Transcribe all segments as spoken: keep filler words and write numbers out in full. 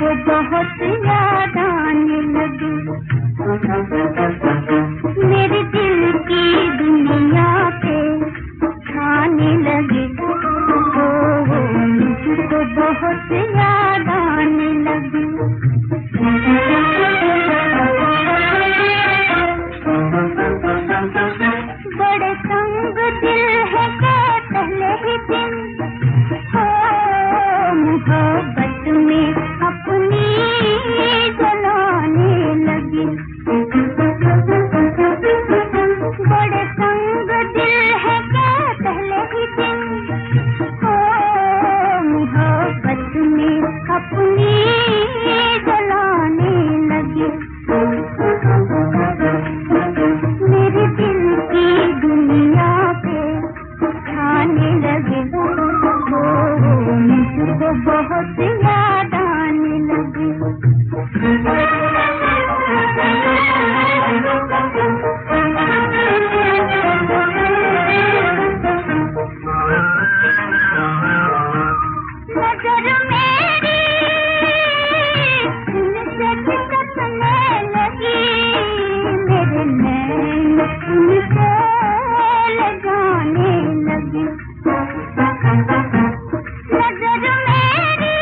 मुझको बहुत याद आने लगी। मेरे दिल की दुनिया पे छाने लगी। ओ मुझको बहुत याद आने लगी। बड़े तंग दिल है के पहले ही दिन मोहब्बत में अपनी जलाने लगी। बड़े तंग दिल है के पहले ही दिन मोहब्बत में अपनी जलाने लगी। मेरे दिल की दुनिया पे छाने लगे। ओ मुझको बहुत याद आने लगी। नजर मेरी उनसे खिसकने लगी। मेरे नैन उनसे लगाने लगी। नजर मेरी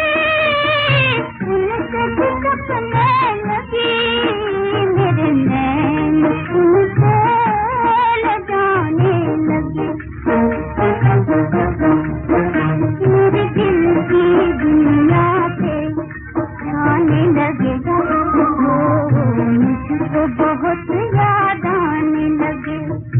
उनसे खिसकने लगी। मेरे नैन उनसे लगाने लगी। मेरे दिल की दुनिया पे छाने लगे। ओ मुझको बहुत याद आने लगे।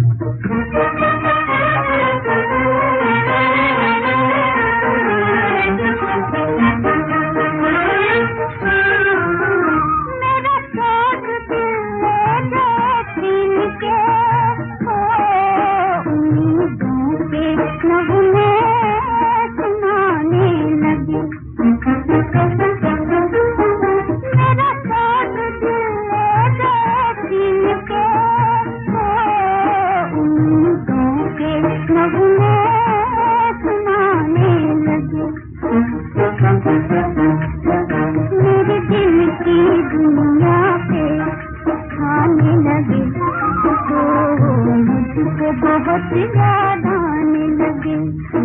मेरा सोच दिल छीन के उम्मीदों के नगमे सुनाने लगी। मेरा सोच दिल छीन के उम्मीदों के नगमे सुनाने लगी। मेरे दिल की दुनिया पे छाने लगे। ओ मुझको बहुत याद आने लगे।